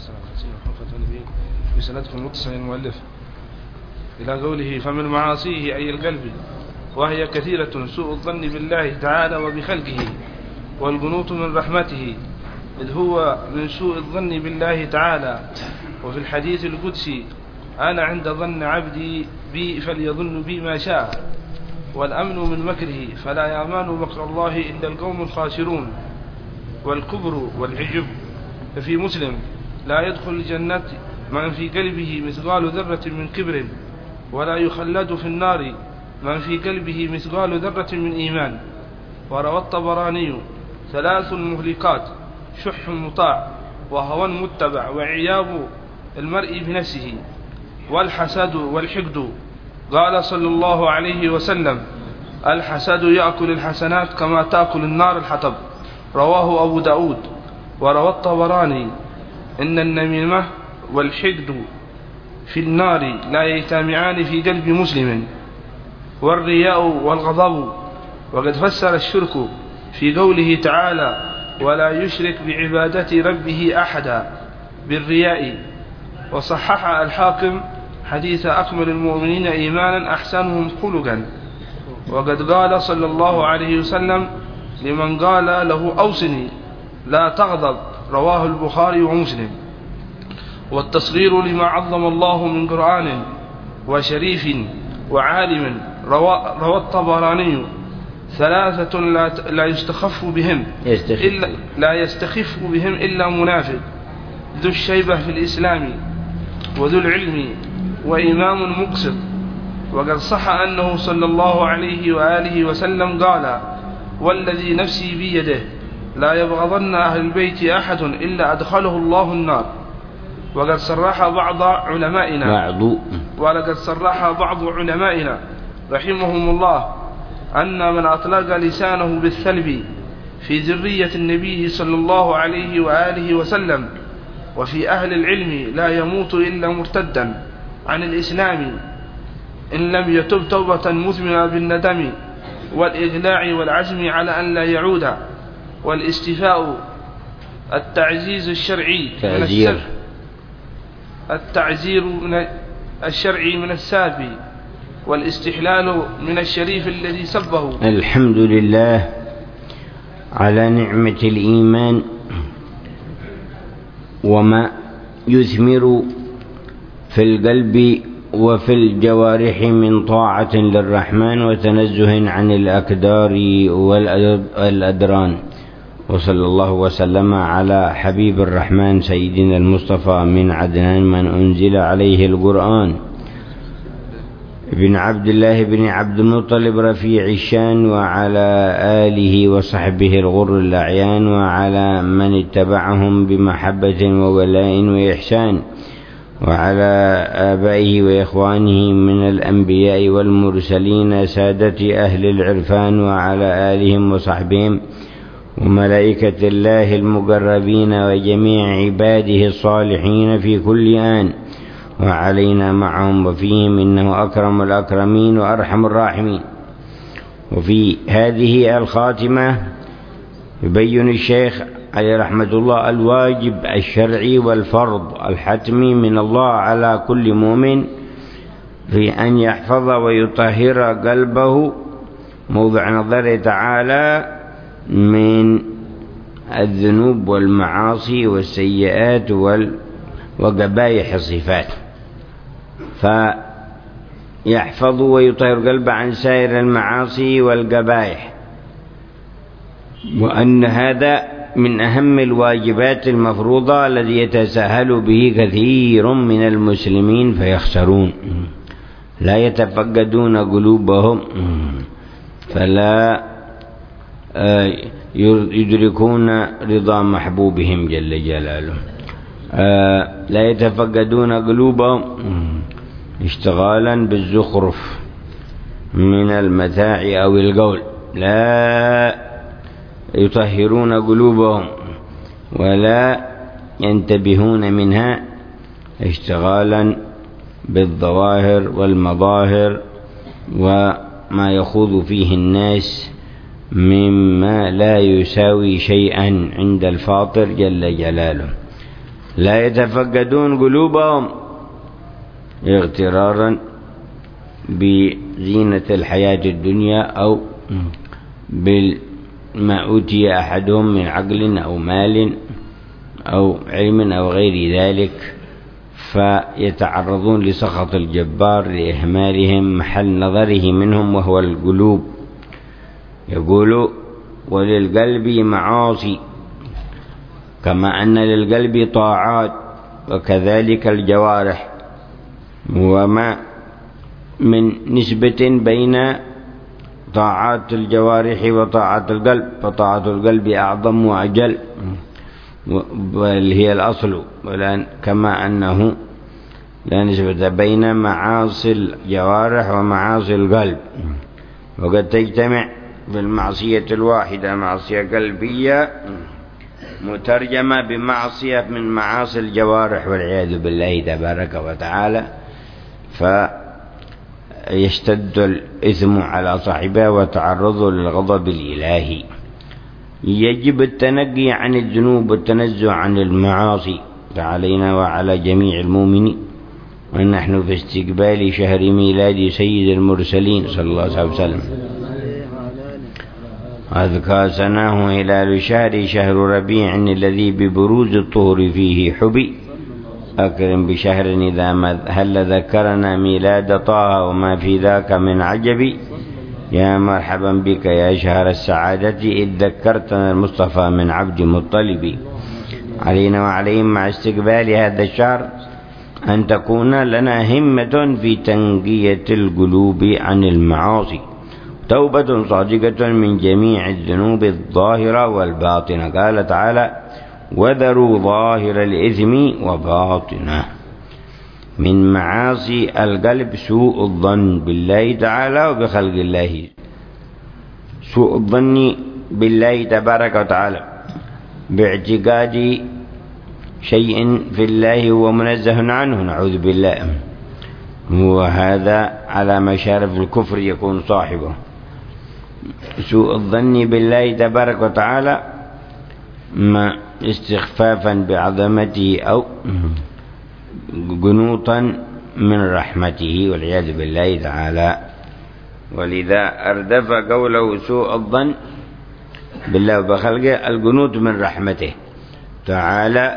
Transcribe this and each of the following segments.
بسندكم المتصل المؤلف إلى قوله فمن معاصيه أي القلب وهي كثيرة سوء الظن بالله تعالى وبخلقه والقنوط من رحمته إذ هو من سوء الظن بالله تعالى. وفي الحديث القدسي أنا عند ظن عبدي بي فليظن بي ما شاء. والأمن من مكره فلا يأمان مكر الله إلا القوم الخاسرون. والكبر والعجب ففي مسلم لا يدخل الجنة من في قلبه مثقال ذرة من كبر ولا يخلد في النار من في قلبه مثقال ذرة من إيمان. وروى الطبراني 3 مهلكات شح مطاع وهوى متبع وعياب المرء بنفسه والحسد والحقد. قال صلى الله عليه وسلم الحسد يأكل الحسنات كما تأكل النار الحطب. رواه أبو داود. وروى الطبراني إن النميمة والحقد في النار لا يجتمعان في قلب مسلم. والرياء والغضب. وقد فسر الشرك في قوله تعالى ولا يشرك بعبادة ربه أحدا بالرياء. وصحح الحاكم حديث أكمل المؤمنين إيمانا أحسنهم خلقا. وقد قال صلى الله عليه وسلم لمن قال له أوصني لا تغضب. رواه البخاري ومسلم. والتصغير لما عظم الله من قرآن وشريف وعالم. روى الطبراني 3 لا يستخف بهم إلا منافق ذو الشيبة في الإسلام وذو العلم وإمام مقسط. وقد صح أنه صلى الله عليه وآله وسلم قال والذي نفسي بيده لا يبغضن أهل البيت أحد إلا أدخله الله النار. وقد صرح بعض علمائنا رحمهم الله أن من أطلق لسانه بالثلب في ذرية النبي صلى الله عليه وآله وسلم وفي أهل العلم لا يموت إلا مرتدا عن الإسلام إن لم يتب توبة مثمرة بالندم والإغلاع والعزم على أن لا يعود. والاستيفاء التعزيز الشرعي التعزير من الشرعي من الساب والاستحلال من الشريف الذي سبه. الحمد لله على نعمة الإيمان وما يثمر في القلب وفي الجوارح من طاعة للرحمن وتنزه عن الأكدار والأدران. وصلى الله وسلم على حبيب الرحمن سيدنا المصطفى من عدنان من أنزل عليه القرآن ابن عبد الله بن عبد المطلب رفيع الشان وعلى آله وصحبه الغر الأعيان وعلى من اتبعهم بمحبة وولاء وإحسان وعلى آبائه وإخوانه من الأنبياء والمرسلين سادة أهل العرفان وعلى آلهم وصحبهم وملائكة الله المقربين وجميع عباده الصالحين في كل آن وعلينا معهم وفيهم إنه أكرم الأكرمين وأرحم الراحمين. وفي هذه الخاتمة يبين الشيخ عليه رحمة الله الواجب الشرعي والفرض الحتمي من الله على كل مؤمن في أن يحفظ ويطهر قلبه موضع نظره تعالى من الذنوب والمعاصي والسيئات وقبائح الصفات، فيحفظ ويطهر قلبه عن سائر المعاصي والقبائح. وأن هذا من أهم الواجبات المفروضة الذي يتساهل به كثير من المسلمين فيخسرون، لا يتفقدون قلوبهم فلا يدركون رضا محبوبهم جل جلاله، لا يتفقدون قلوبهم اشتغالا بالزخرف من المتاع أو القول، لا يطهرون قلوبهم ولا ينتبهون منها اشتغالا بالظواهر والمظاهر وما يخوض فيه الناس مما لا يساوي شيئا عند الفاطر جل جلاله. لا يتفقدون قلوبهم اغترارا بزينة الحياة الدنيا أو بالما أوتي أحدهم من عقل أو مال أو علم أو غير ذلك، فيتعرضون لسخط الجبار لإهمالهم محل نظره منهم وهو القلوب. يقول وللقلب معاصي كما أن للقلب طاعات، وكذلك الجوارح، وما من نسبة بين طاعات الجوارح وطاعات القلب، فطاعة القلب أعظم وأجل بل هي الأصل، كما أنه لا نسبة بين معاصي الجوارح ومعاصي القلب، وقد تجتمع في المعصية الواحدة معصية قلبية مترجمة بمعصية من معاصي الجوارح والعياذ بالله تبارك وتعالى، فيشتد الإثم على صاحبه وتعرضه للغضب الإلهي. يجب التنقي عن الذنوب والتنزه عن المعاصي، فعلينا وعلى جميع المؤمنين ونحن في استقبال شهر ميلاد سيد المرسلين صلى الله عليه وسلم. أذكى سناه هلال شهر ربيع الذي ببروز الطهر فيه حبي، أكرم بشهر إذا هل ذكرنا ميلاد طه وما في ذاك من عجب. يا مرحبا بك يا شهر السعادة إذ ذكرتنا المصطفى من عبد مطلب. علينا وعليهم مع استقبال هذا الشهر أن تكون لنا همة في تنقية القلوب عن المعاصي، توبة صادقة من جميع الذنوب الظاهرة والباطنة. قال تعالى وذروا ظاهر الإثم وباطنه. من معاصي القلب سوء الظن بالله تعالى وبخلق الله، سوء الظن بالله تبارك وتعالى باعتقاد شيء في الله هو منزه عنه، نعوذ بالله، وهذا على مشارف الكفر يكون صاحبه. سوء الظن بالله تبارك وتعالى ما استخفافا بعظمته أو قنوطا من رحمته والعياذ بالله تعالى. ولذا أردف قوله سوء الظن بالله وبخلقه القنوط من رحمته تعالى،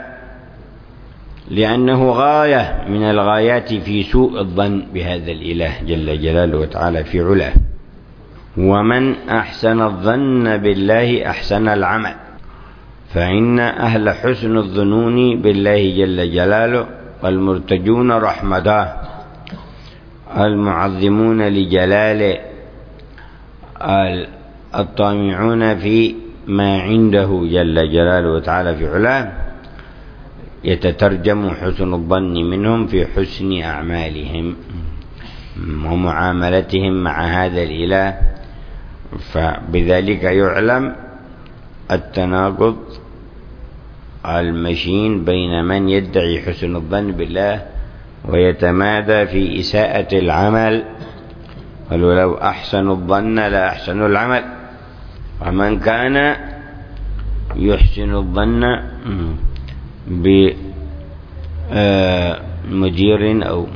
لأنه غاية من الغايات في سوء الظن بهذا الإله جل جلاله وتعالى في علاه. ومن أحسن الظن بالله أحسن العمل، فإن أهل حسن الظنون بالله جل جلاله والمرتجون رحمته المعظمون لجلاله الطامعون في ما عنده جل جلاله وتعالى في علاه، يتترجم حسن الظن منهم في حسن أعمالهم ومعاملتهم مع هذا الإله. فبذلك يعلم التناقض المشين بين من يدعي حسن الظن بالله ويتمادى في إساءة العمل، قالوا لو أحسن الظن لا أحسن العمل. ومن كان يحسن الظن بمدير أو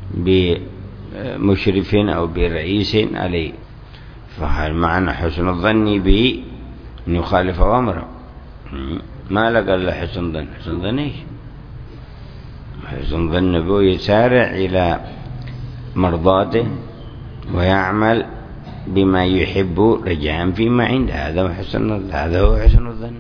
بمشرف أو برئيس عليه، فهل معنى حسن الظن به أن يخالف أمره؟ ما لقى إلا حسن ظن. حسن ظن إيش؟ حسن ظن به يسارع إلى مرضاته ويعمل بما يحب رجاء فيما عنده، هذا هو حسن الظن.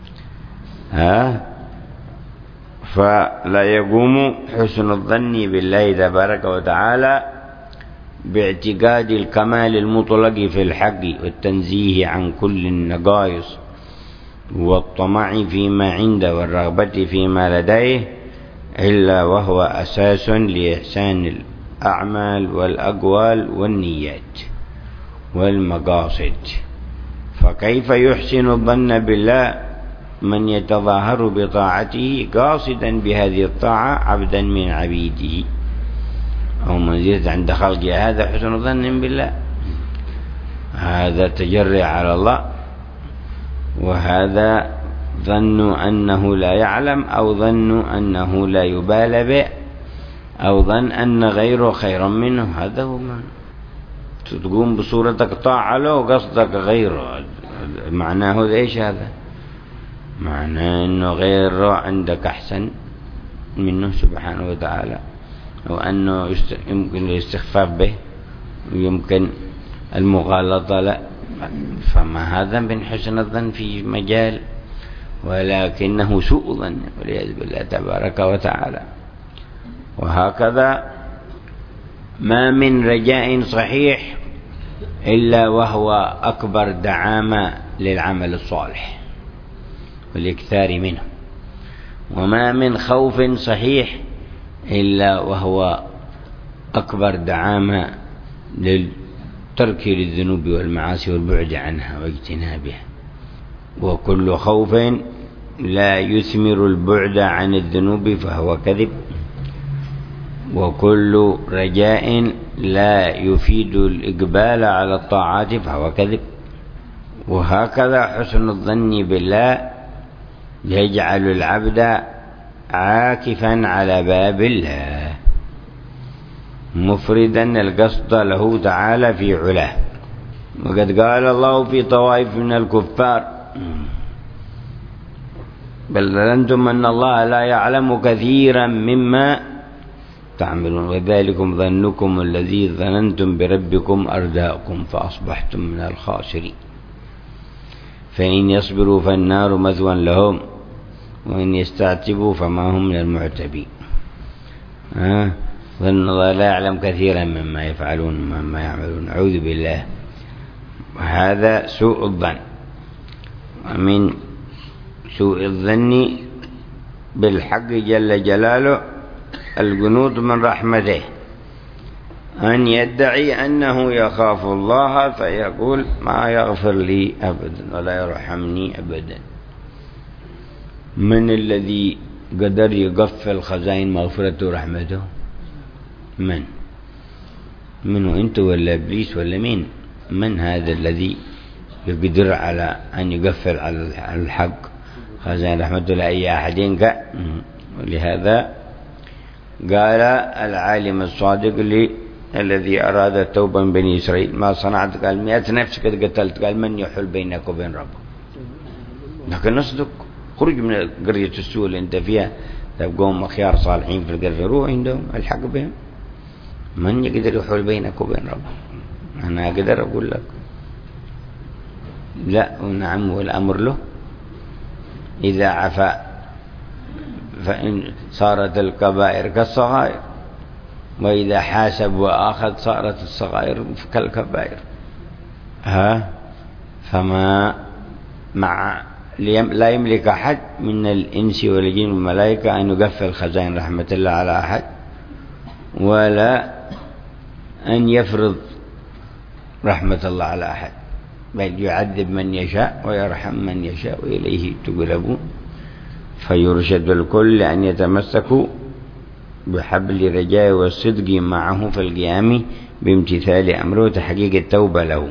فلا يقوم حسن الظن بالله تبارك وتعالى باعتقاد الكمال المطلق في الحق والتنزيه عن كل النقائص والطمع فيما عنده والرغبة فيما لديه، إلا وهو أساس لإحسان الأعمال والأقوال والنيات والمقاصد. فكيف يحسن الظن بالله من يتظاهر بطاعته قاصدا بهذه الطاعة عبدا من عبيده أو منزلة عند خلقه؟ هذا حسن ظن بالله، هذا تجرع على الله، وهذا ظنوا أنه لا يعلم، أو ظنوا أنه لا يبال به، أو ظن أن غيره خيرا منه. هذا هو معنى تقوم بصورتك طاعة له وقصدك غيره. معناه إيش هذا؟ معناه أنه غيره عندك أحسن منه سبحانه وتعالى، أو أنه يمكن الاستخفاف به ويمكن المغالطة له. فما هذا من حسن الظن في مجال، ولكنه سوء ظن والعياذ بالله تبارك وتعالى. وهكذا ما من رجاء صحيح إلا وهو أكبر دعامة للعمل الصالح والإكثار منه، وما من خوف صحيح إلا وهو أكبر دعامة للترك للذنوب والمعاصي والبعد عنها واجتنابها. وكل خوف لا يثمر البعد عن الذنوب فهو كذب، وكل رجاء لا يفيد الإقبال على الطاعات فهو كذب. وهكذا حسن الظن بالله يجعل العبد عاكفا على باب الله، مفردا القصد له تعالى في علاه. وقد قال الله في طوائف من الكفار: بل ظننتم أن الله لا يعلم كثيرا مما تعملون، وذلكم ظنكم الذي ظننتم بربكم أرداكم فأصبحتم من الخاسرين. فإن يصبروا فالنار مثوى لهم، وإن يستعتبوا فما هم من المعتبين. ظن الله لا يعلم كثيرا مما يفعلون ومما يعملون. أعوذ بالله. وهذا سوء الظن. ومن سوء الظن بالحق جل جلاله القنوط من رحمته، أن يدعي أنه يخاف الله فيقول ما يغفر لي أبدا ولا يرحمني أبدا. من الذي قدر يقفل خزائن مغفرته ورحمته؟ منه أنت ولا إبليس ولا مين؟ من هذا الذي يقدر على أن يقفل على الحق خزائن رحمته لأي أحد؟ ولهذا قال العالم الصادق الذي أراد التوبة من بني إسرائيل: ما صنعت؟ قال 100 نفس قد قتلت. قال: من يحل بينك وبين ربك؟ لكن نصدق، خرج من قرية السوء اللي انت فيها، تبقون خيار صالحين في القرية، روح عندهم الحق بهم. من يقدر يحول بينك وبين ربك؟ أنا أقدر أقول لك لا ونعم، والأمر له. إذا عفا فإن صارت الكبائر كالصغائر، وإذا حاسب وآخذ صارت الصغائر كالكبائر. فما لا يملك أحد من الإنس والجن والملائكة أن يقفل خزائن رحمة الله على أحد، ولا أن يفرض رحمة الله على أحد، بل يعذب من يشاء ويرحم من يشاء وإليه تقلبون. فيرشد الكل لأن يتمسكوا بحبل رجاء والصدق معه في القيام بامتثال أمره وتحقيق التوبة له.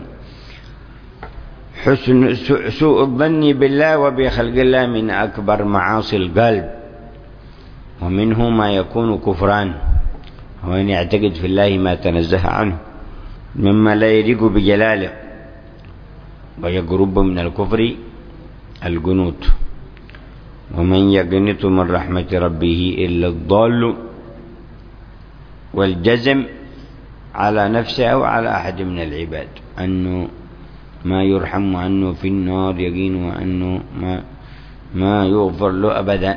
حسن سوء الظن بالله وبخلق الله من أكبر معاصي القلب، ومنه ما يكون كفران، وأن يعتقد في الله ما تنزه عنه مما لا يليق بجلاله. ويقرب من الكفر القنوط، ومن يقنط من رحمة ربه إلا الضال، والجزم على نفسه أو على أحد من العباد أنه ما يرحم، وأنه في النار يقين، وأنه ما يغفر له أبدا.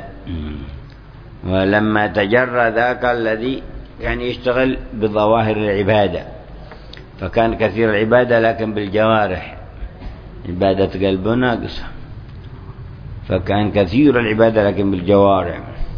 ولما تجرى ذاك الذي يعني يشتغل بظواهر العبادة، فكان كثير العبادة لكن بالجوارح، عبادة قلبه ناقصة، فكان كثير العبادة لكن بالجوارح.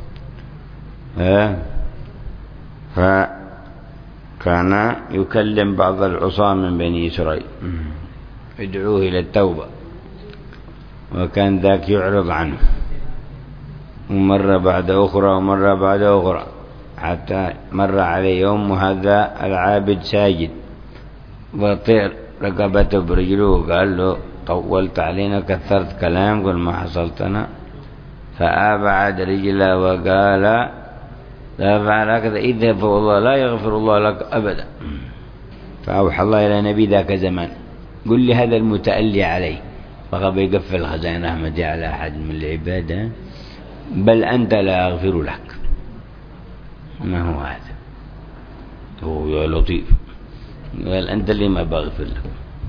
فكان يكلم بعض العصاة من بني إسرائيل يدعوه إلى التوبة، وكان ذاك يعرض عنه، ومرة بعد أخرى ومرة بعد أخرى، حتى مر عليه يوم وهذا العابد ساجد وطير رقبته برجله، وقال له: طولت علينا، كثرت كلام، قل ما حصلتنا فأبعد رجله وقال لا فعل هكذا اذهب فوالله لا يغفر الله لك أبدا. فأوحى الله إلى نبي ذاك زمان قل لي هذا المتألي عليه فقد يقفل خزائن رحمتي على أحد من العبادة بل أنت لا أغفر لك. ما هو هذا؟ هو يا لطيف قال أنت اللي ما بغفر لك.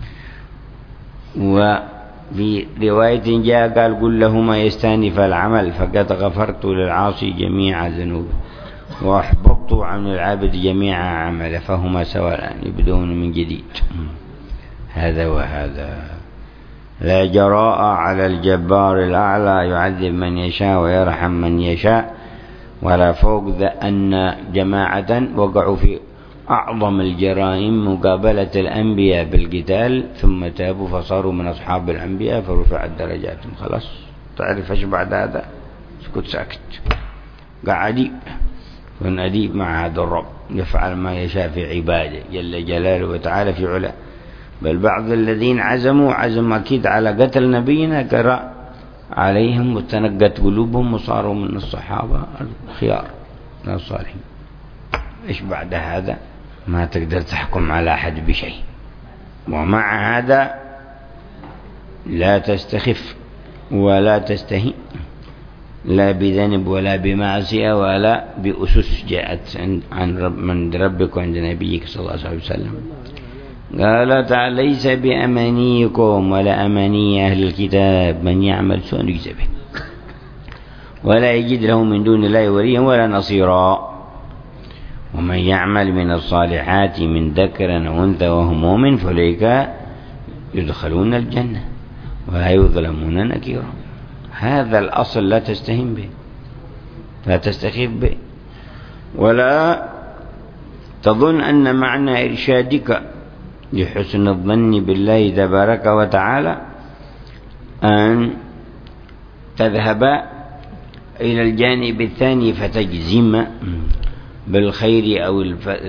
وفي رواية جاء قال قل لهما يستانف العمل فقد غفرت للعاصي جميع ذنوبه وأحبطت عن العابد جميع عمله فهما سواء يبدون من جديد. هذا وهذا لا جراء على الجبار الأعلى يعذب من يشاء ويرحم من يشاء ولا فوق ذا أن جماعة وقعوا في أعظم الجرائم مقابلة الأنبياء بالقتال ثم تابوا فصاروا من أصحاب الأنبياء فرفعت درجاتهم. خلاص تعرف ايش بعد هذا؟ اسكت ساكت. قاعد كن أديب مع هذا الرب يفعل ما يشاء في عباده جل جلاله وتعالى في علا. بل بعض الذين عزموا أكيد على قتل نبينا قرأ عليهم وتنقت قلوبهم وصاروا من الصحابة الخيار الصالحين. إيش بعد هذا؟ ما تقدر تحكم على أحد بشيء. ومع هذا لا تستخف ولا تستهين لا بذنب ولا بمعصية ولا بأسس جاءت من ربك وعند نبيك صلى الله عليه وسلم. قال تعالى ليس بأمانيكم ولا أماني أهل الكتاب من يعمل سوءا يجزى به ولا يجد له من دون الله وليا ولا نصيرا ومن يعمل من الصالحات من ذكر أو أنثى وهو مؤمن فأولئك يدخلون الجنة ولا يظلمون نكيرا. هذا الأصل لا تستهين به لا تستخف به ولا تظن أن معنى إرشادك لحسن الظن بالله تبارك وتعالى أن تذهب إلى الجانب الثاني فتجزم بالخير أو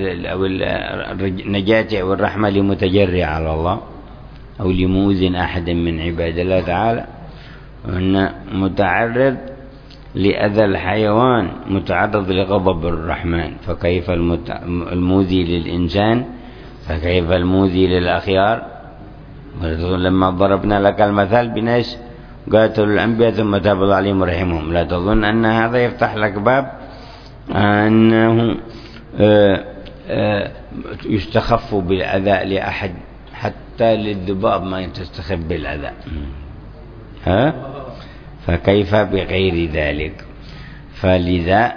النجاة أو الرحمة لمتجرع على الله أو لمؤذن أحد من عباد الله تعالى وأن متعرض لأذى الحيوان متعرض لغضب الرحمن فكيف المؤذي للإنسان فكيف المؤذي للأخيار. لما ضربنا لك المثال بناس قاتلوا الأنبياء ثم تاب الله عليهم ورحمهم لا تظن أن هذا يفتح لك باب أنه يستخف بالأذى لأحد حتى للذباب ما تستخف بالأذى. فكيف بغير ذلك؟ فلذا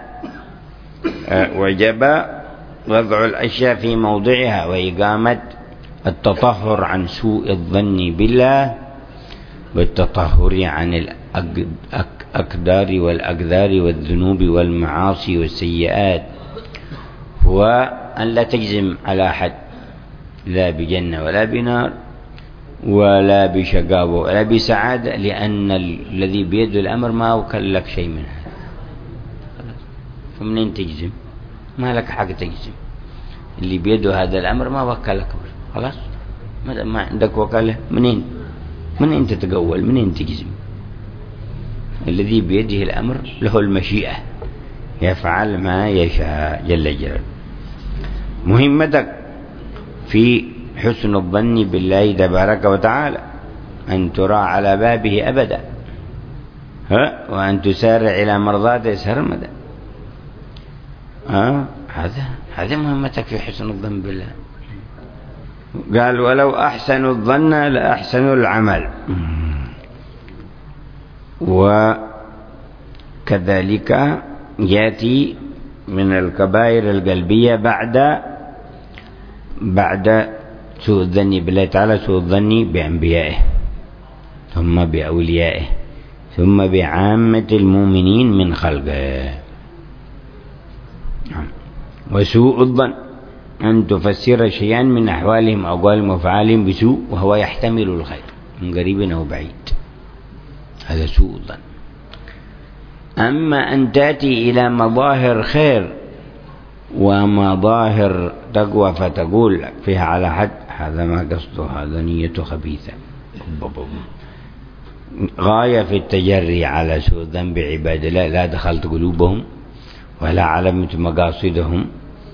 وجب وضع الأشياء في موضعها وإقامة التطهر عن سوء الظن بالله والتطهر عن الأقدار والأقدار والذنوب والمعاصي والسيئات وأن لا تجزم على أحد لا بجنة ولا بنار ولا بشقاوة ولا بسعادة لأن الذي بيده الأمر ما وكل لك شيء من هذا. فمنين تجزم؟ ما لك حق تجزم. اللي بيده هذا الأمر ما وكلك خلاص ما عندك وكالة. منين تتقول؟ منين تجزم؟ الذي بيده الأمر له المشيئة يفعل ما يشاء جل جلاله. مهمتك في حسن الظن بالله تبارك وتعالى أن ترى على بابه أبدا وأن تسارع إلى مرضاته سرمدا. هذا مهمتك في حسن الظن بالله. قال ولو أحسن الظن لأحسن العمل. وكذلك يأتي من الكبائر القلبية بعد سوء الظن بالله تعالى سوء الظن بأنبيائه ثم بأوليائه ثم بعامة المؤمنين من خلقه. وسوء الظن أن تفسر شيئا من أحوالهم أقوالهم وأفعالهم بسوء وهو يحتمل الخير من قريب أو بعيد. هذا سوء الظن. أما أن تأتي إلى مظاهر خير ومظاهر تقوى فتقول فيها على حد هذا ما قصده هذا نيته خبيثة غاية في التجري على سوء الظن بعباد الله، لا دخلت قلوبهم ولا علمت مقاصدهم.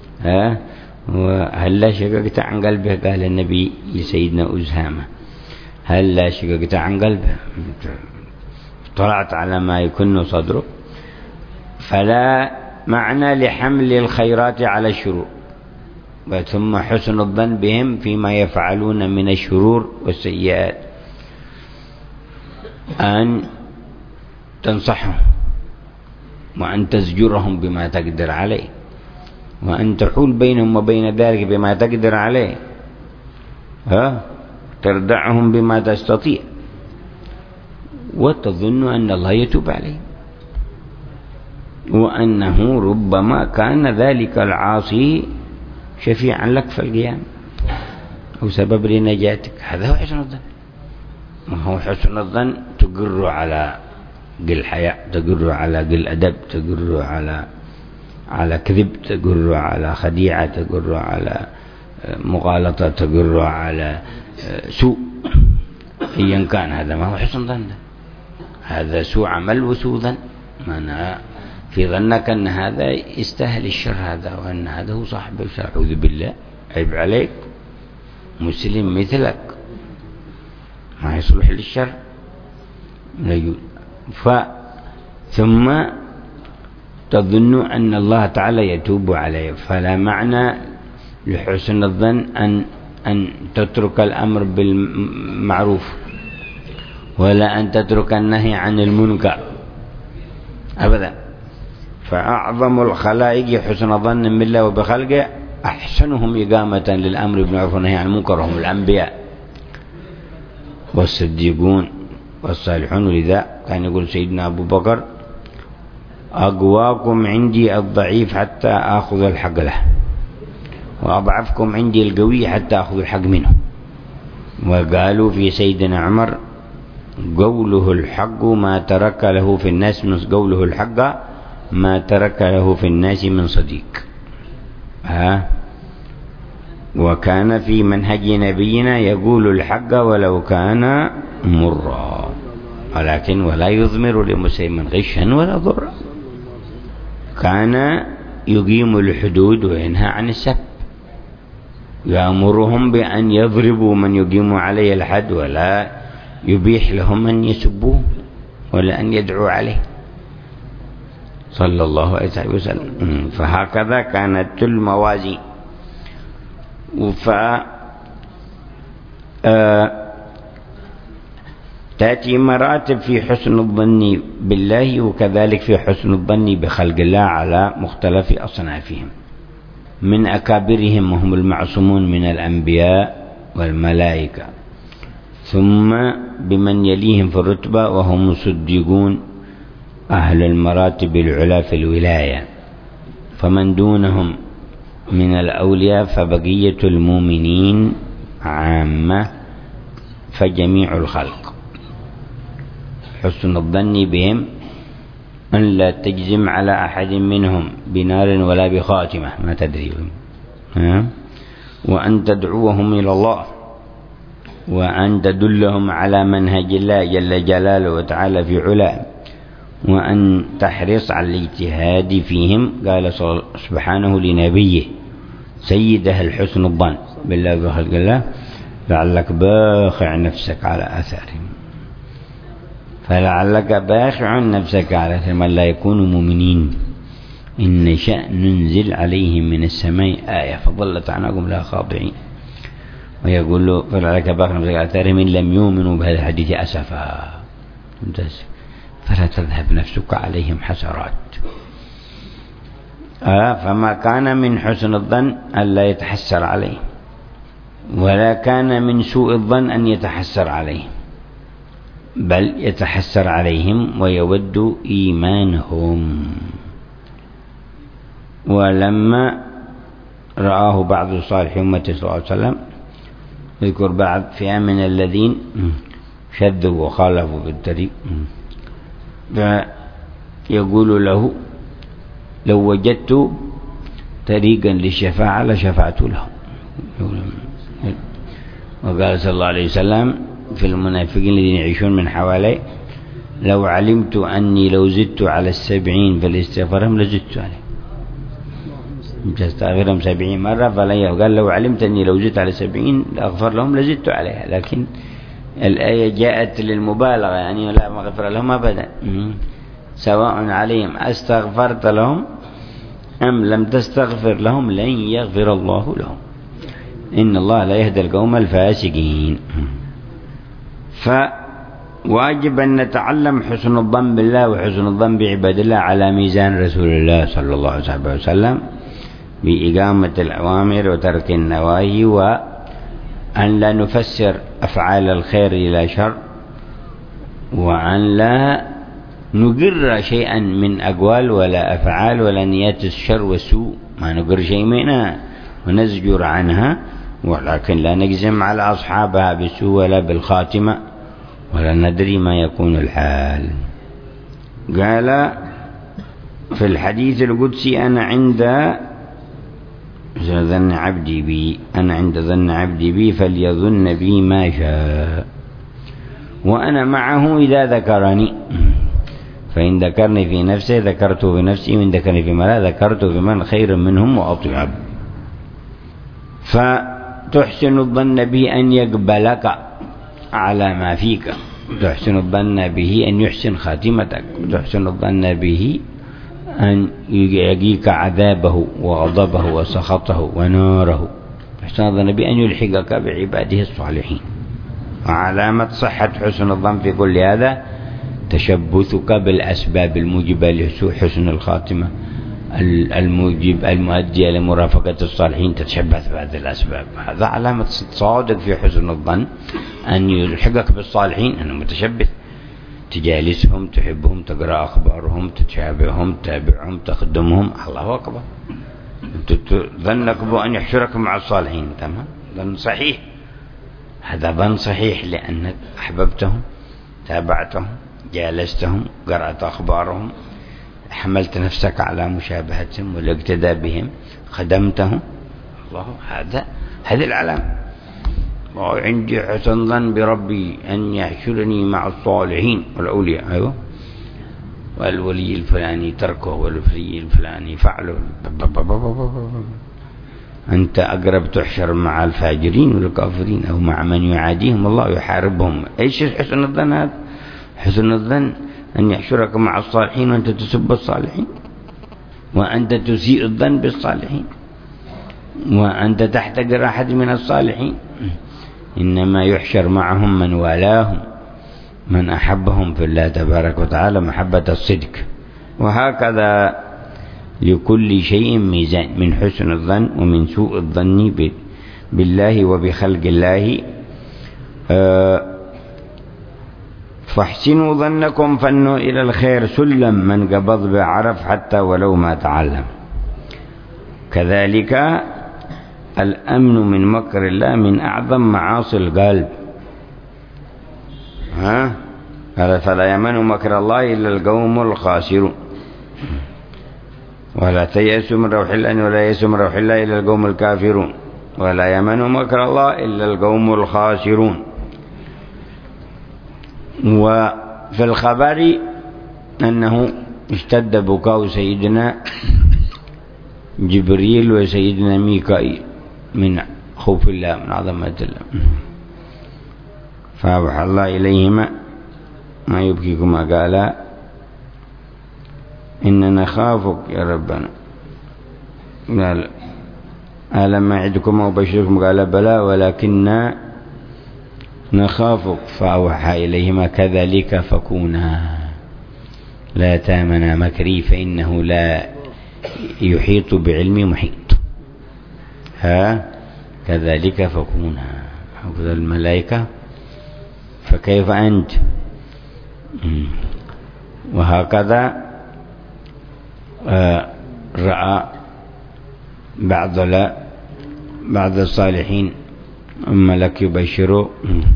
هل شققت عن قلبه؟ قال النبي لسيدنا أزهامة هل شققت عن قلبه؟ طلعت على ما يكن صدره. فلا معنى لحمل الخيرات على الشرور. ثم حسن الظن بهم فيما يفعلون من الشرور والسيئات، أن تنصحهم وأن تزجرهم بما تقدر عليه، وأن تحول بينهم وبين ذلك بما تقدر عليه، تردعهم بما تستطيع، وتظن أن الله يتوب عليه، وأنه ربما كان ذلك العاصي شفيعا لك في القيامة أو سبب لنجاتك. هذا هو حسن الظن. ما هو حسن الظن تقر على قل حياء، تقر على قل أدب، تقر على كذب، تقر على خديعة، تقر على مغالطة، تقر على سوء إيا كان. هذا ما هو حسن ظن، هذا سوء عمل وسوء ظن. معنى في ظنك أن هذا يستاهل الشر هذا، وأن هذا هو صاحب الشر. أعوذ بالله، عيب عليك، مسلم مثلك ما يصلح للشر. ثم تظن أن الله تعالى يتوب عليه. فلا معنى لحسن الظن أن تترك الأمر بالمعروف ولا أن تترك النهي عن المنكر أبدا. فأعظم الخلائق حسن ظن بالله وبخلقه أحسنهم إقامة للأمر بالمعروف والنهي عن المنكر هم الأنبياء والصديقون والصالحون. ولذا كان يقول سيدنا أبو بكر أقواكم عندي الضعيف حتى أخذ الحق له، وأضعفكم عندي القوي حتى أخذ الحق منه. وقالوا في سيدنا عمر قوله الحق ما ترك له في الناس من قوله الحق ما ترك له في الناس من صديق. وكان في منهج نبينا يقول الحق ولو كان مرا، ولكن ولا يضمر لمسلم غشا ولا ضرا. كان يقيم الحدود وينهى عن السب، يأمرهم بأن يضربوا من يقيم عليه الحد، ولا يبيح لهم أن يسبوه ولا أن يدعوا عليه صلى الله عليه وسلم. فهكذا كانت الموازين. تأتي مراتب في حسن الظن بالله، وكذلك في حسن الظن بخلق الله على مختلف أصنافهم. من أكابرهم وهم المعصومون من الأنبياء والملائكة، ثم بمن يليهم في الرتبة وهم الصديقون أهل المراتب العلى في الولاية. فمن دونهم من الأولياء فبقية المؤمنين عامة، فجميع الخلق. حسن الظن بهم أن لا تجزم على أحد منهم بنار ولا بخاتمة، ما تدري، وأن تدعوهم إلى الله، وأن تدلهم على منهج الله جل جلاله وتعالى في علاه، وأن تحرص على الاجتهاد فيهم. قال سبحانه لنبيه سيد أهل حسن الظن بالله وخلق الله لعلك باخع نفسك على آثارهم. فلعلك باخع نفسك على آثار من لا يكونوا مؤمنين، إن نشأ ننزل عليهم من السماء آية فظلت أعناقهم لها خاضعين. ويقول له فلعلك باخع نفسك على آثارهم إن لم يؤمنوا بهذا الحديث أسفا. فلا تذهب نفسك عليهم حسرات. فما كان من حسن الظن ألا يتحسر عليه، ولا كان من سوء الظن أن يتحسر عليه، بل يتحسر عليهم ويود إيمانهم. ولما رآه بعض صالح أمته صلى الله عليه وسلم يذكر بعض فئة من الذين شذوا وخالفوا بالطريق، فيقول له لو وجدت طريقا للشفاعة لشفعت له. وقال صلى الله عليه وسلم في المنافقين الذين يعيشون من حوالي: لو علمت أني لو زدت على 70 في الاستغفارهم لزدت عليه، تستغفرهم 70 مرة فلا قال لو علمت أني لو زدت على 70 لأغفر لهم لزدت عليها. لكن الآية جاءت للمبالغة، يعني لا مغفر لهم أبدا، سواء عليهم أستغفرت لهم أم لم تستغفر لهم لن يغفر الله لهم، إن الله لا يهدي القوم الفاسقين. فواجب أن نتعلم حسن الظن بالله وحسن الظن بعباد الله على ميزان رسول الله صلى الله عليه وسلم، بإقامة الأوامر وترك النواهي، وأن لا نفسر أفعال الخير إلى شر، وأن لا نقر شيئا من أقوال ولا أفعال ولا نيات الشر والسوء، ما نقر شيء منها ونزجر عنها، ولكن لا نجزم على أصحابها بالسوء ولا بالخاتمة، ولا ندري ما يكون الحال. قال في الحديث القدسي: أنا عند ظن عبدي بي، أنا عند ظن عبدي بي فليظن بي ما شاء، وأنا معه إذا ذكرني، فإن ذكرني في نفسه ذكرته في نفسي، وإن ذكرني في ملا ذكرته في من خير منهم وأطيب. فتحسن الظن به أن يقبلك على ما فيك، تحسن الظن به أن يحسن خاتمتك، وتحسن الظن به أن يقيك عذابه وغضبه وسخطه وناره، تحسن الظن به أن يلحقك بعباده الصالحين. وعلامة صحة حسن الظن في كل هذا تشبثك بالأسباب الموجبة لحسن الخاتمة، المؤدية لمرافقة الصالحين، تتشبث بهذه الأسباب. هذا علامة صادق في حسن الظن، أن يلحقك بالصالحين، أنه متشبث، تجالسهم، تحبهم، تقرأ أخبارهم، تتشابههم، تتابعهم، تخدمهم. الله أكبر، ظنك بأن يحشرك مع الصالحين، تمام، ظن صحيح، هذا ظن صحيح، لأنك أحببتهم، تابعتهم، جالستهم، قرأت أخبارهم، حملت نفسك على مشابهتهم والاقتداء بهم، خدمتهم. الله، هذه العلامة. وعندي حسن ظن بربي أن يحشرني مع الصالحين والأولياء. أيوة، والولي الفلاني تركه والولي الفلاني فعله. أنت أقرب تحشر مع الفاجرين والكافرين، أو مع من يعاديهم الله يحاربهم. إيش حسن الظن هذا؟ حسن الظن أن يحشرك مع الصالحين وأنت تسب الصالحين، وأنت تسيء الظن بالصالحين، وأنت تحتقر أحد من الصالحين. إنما يحشر معهم من والاهم، من أحبهم في الله تبارك وتعالى محبة الصدق. وهكذا لكل شيء ميزان، من حسن الظن ومن سوء الظن بالله وبخلق الله. فاحسنوا ظنكم فانوا إلى الخير سلم، من قبض بعرف حتى ولو ما تعلم. كذلك الأمن من مكر الله من أعظم معاصي القلب. قال: فلا يمن مكر الله إلا القوم الخاسرون، ولا تيأسوا من روح الله ولا ييأسوا من روح الله إلا القوم الكافرون، ولا يمن مكر الله إلا القوم الخاسرون. وفي الخبر أنه اشتد بكاء سيدنا جبريل وسيدنا ميكائيل من خوف الله، من عظمة الله، فأوحى الله إليهما ما يبكيكما، قال: إننا نخافك يا ربنا. قال: ألم أعدكم وبشركم؟ قال: بلى ولكننا نخافك. فأوحى إليهما: كذلك فكونا لا تامنا مكري فإنه لا يحيط بعلمي محيط. كذلك فكونا، هكذا الملائكة، فكيف أنت؟ وهكذا رأى بعض الصالحين ملك يبشروا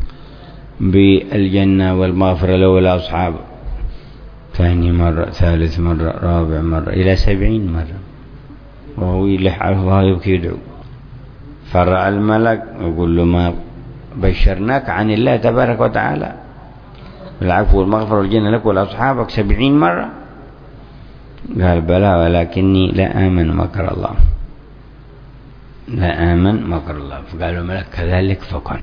بالجنة والمغفرة له والأصحاب، ثاني مرة، ثالث مرة، رابع مرة، إلى 70 مرة، وهو يلح على الله يبكي يدعو. فرأى الملك يقول له: بشرناك عن الله تبارك وتعالى العفو والمغفرة والجنة لك ولأصحابك 70 مرة. قال بلى ولكني لا آمن مكر الله، لا آمن مكر الله. فقالوا الملك كذلك فكن،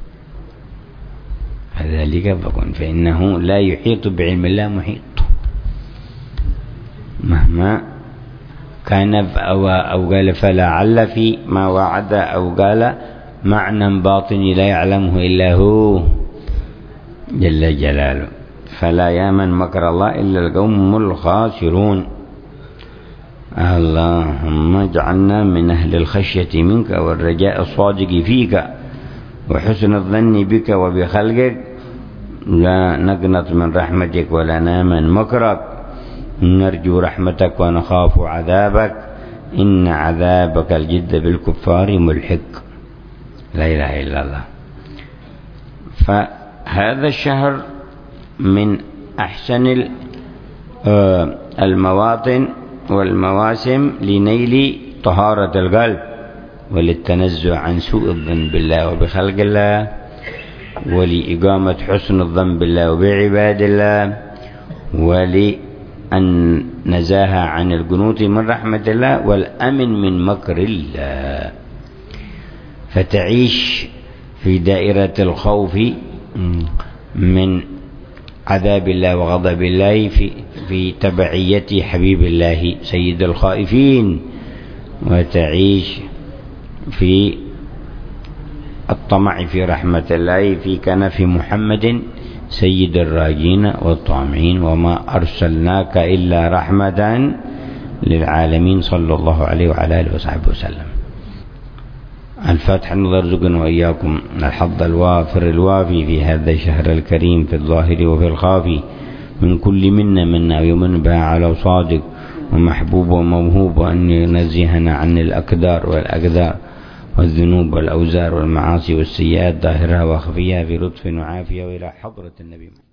كذلك فكن، فإنه لا يحيط بعلم الله محيط مهما كان. أو قال فلعل في ما وعد، أو قال معنى باطني لا يعلمه إلا هو جل جلاله. فلا يامن مكر الله إلا القوم الخاسرون. اللهم اجعلنا من أهل الخشية منك والرجاء الصادق فيك وحسن الظن بك وبخلقك. لا نقنط من رحمتك ولا نامن مكرك، نرجو رحمتك ونخاف عذابك، إن عذابك الجد بالكفار ملحق. لا إله إلا الله. فهذا الشهر من أحسن المواطن والمواسم لنيل طهارة القلب وللتنزه عن سوء الظن بالله وبخلق الله، ولإقامة حسن الظن بالله وبعباد الله، ولأن نزاها عن القنوط من رحمة الله والأمن من مكر الله. فتعيش في دائرة الخوف من عذاب الله وغضب الله في تبعية حبيب الله سيد الخائفين، وتعيش في الطمع في رحمة الله في كنف محمد سيد الراجين والطامعين، وما أرسلناك إلا رحمة للعالمين صلى الله عليه وعلى آله وصحبه وسلم. الفاتحة نرزقنا وإياكم الحظ الوافر الوافي في هذا الشهر الكريم في الظاهر وفي الخافي من كل منا ويمن بها على صادق ومحبوب وموهوب، وأن ينزهنا عن الأكدار والأقدار والذنوب والأوزار والمعاصي والسيئات ظاهرها وخفيها في لطف وعافية، وإلى حضرة النبي.